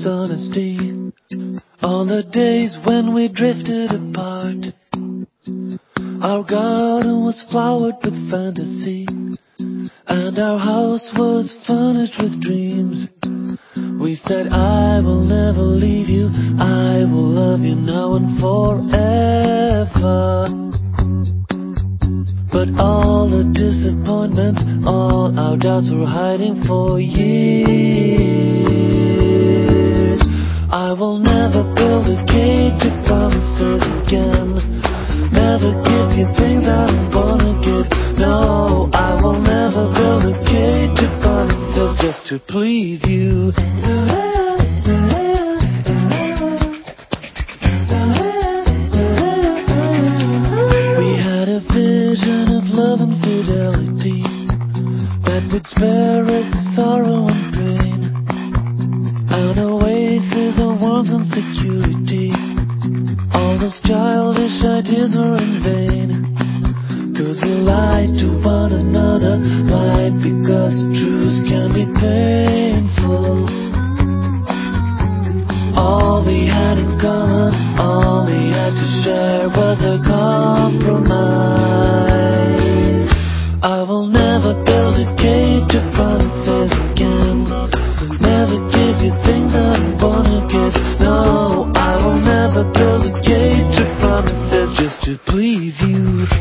honesty. On the days when we drifted apart, our garden was flowered with fantasy, and our house was furnished with dreams. We said, I will never leave you, I will love you now and forever. But all the disappointments, all our doubts were hiding for years. I will never build a cage of promises again, never give you things I don't wanna give. No, I will never build a cage of promises just to please you. We had a vision of love and fidelity that would spare us sorrow and pain, an oasis of warmth and security. All those childish ideas were in vain, 'cause we lied to one another, lied because truth can be painful. All we had in common, all we had to share was a compromise. I will never build a cage of promises again, never give you things I don't wanna give. No, I will never build a cage of promises just to please you.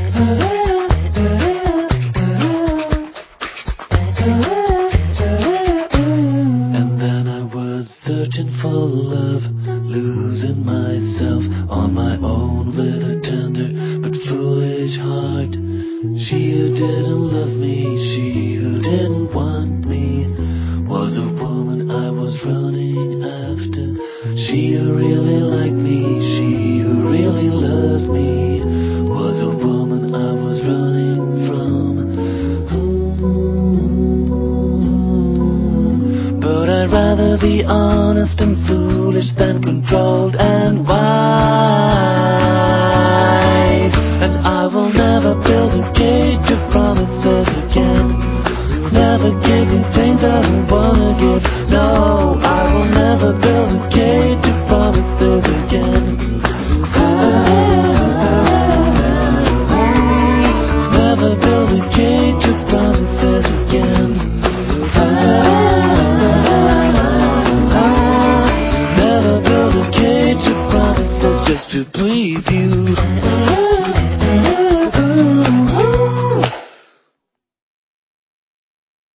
And then I was searching for love, losing myself on my own with a tender but foolish heart. She who didn't love me, she who didn't want me, was a woman I was running after. She who really liked me, she who really loved me, was a woman I was running from. But I'd rather be honest and foolish than controlled and wise. And I will never build a cage of promises again, never give you things I don't wanna give. No, I will never build a cage of promises again. Never build a cage of promises again. Never build a cage of promises just to please you.